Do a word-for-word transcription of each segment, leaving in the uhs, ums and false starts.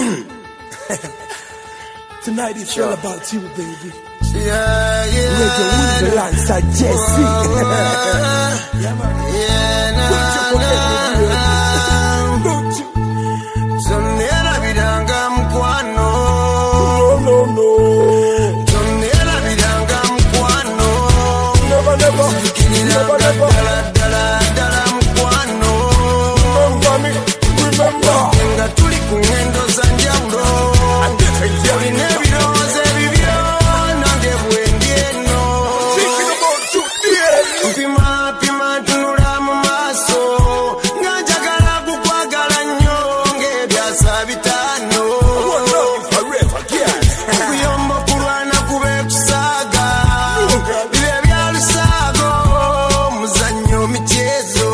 Tonight it's all about you, baby. Yeah, yeah. Radio Weasel alongside Jesse. Yeah, man. Yeah, nah, Don't you forget me, baby. Don't you? Sonera vidanga mkwano. No, no, no. Sonera vidanga mkwano. Never, never. Never, never. Dala, dala, dala mkwano. Remember me. Remember. Nga tuli kungendo za njawulo. Olina ebirowozo ebibyo nange bwendyeno. Mpima pima tunula mu maaso nga njagala kukwagala nnyo ng'ebyasa bitaano. Kuyomba kulwana kube kusaaga bibe bya lusaago muzannyo michezo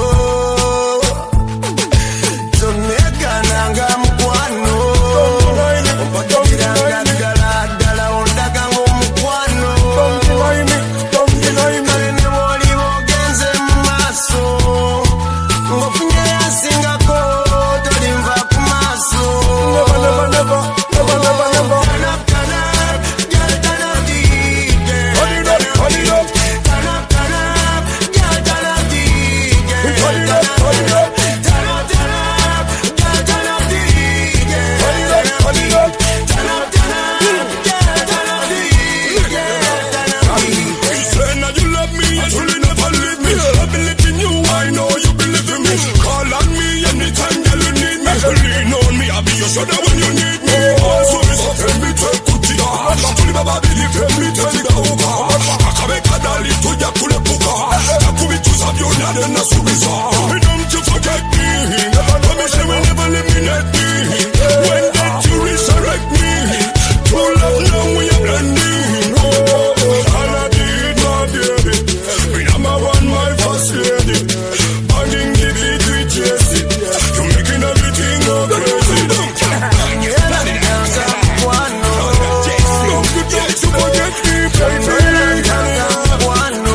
zonneegananga mukwano ompagiranga ddala ddala ondaga ng'omukwano kale ne bw'oliba ogenze mu maaso ng'ofunye yasingako tolinva ku maaso. Never, never, never, never, never. Turn up, turn up, girl, turn up the heat, girl. Turn it up, turn it up. Turn up, turn up, girl, turn up the heat, girl. Turn it up, turn it up. Turn up, turn up, girl, turn up the heat, girl. Turn it up, turn it up. Turn up, turn up, girl, turn up the heat, girl. Turn up the heat. Say now you love me, you truly never leave me. I believe in you, I know you believe in me. Call on me anytime, girl, you need me. Lean on me, I'll be your shoulder when you need me. Also, it's a tell me to kutia. Tuli baba bili tell me to the uka. Akabeka dali to ya kule puka. Takubi tu sabyo nade na subisa. Don't you forget me. Promise you will never eliminate me. When that you resurrect me. True love now we are blending. Oh, and I did my baby. Me number one, my first lady. Banging the beat with Jesse. You making everything go crazy. Sonera vidanga mukwano. Don't you forget me, baby. Sonera vidanga mukwano.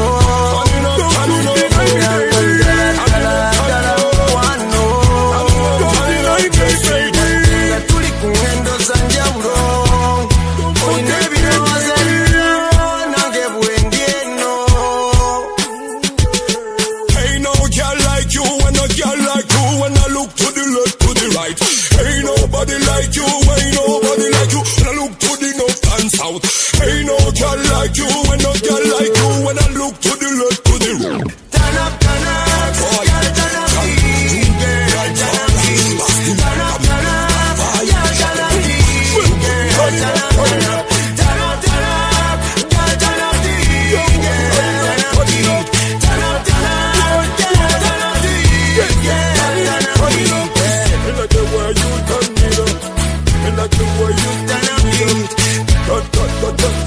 Nga tuli ku ngendo za njawulo olina ebirowoozo ebibyo nange bwendyeno. Ain't no girl like you, and no girl like you. When I look to the left, to the right, ain't nobody like you. Ain't nobody like you. When I look to the north and south, ain't no girl like you, and no girl like you. When I look to the left, to the right. Turn up, turn up, girl, turn up the heat, girl, turn up the heat. Turn up, turn up, girl, turn up the heat, girl, turn up, turn up. Turn up, turn up, girl, turn up the heat, girl, turn up the heat. Turn up, turn up, girl, turn up the heat, girl, turn up the heat. Me like the way you turn me up. Me like the way you Turn up the heat. turn, turn, turn, turn.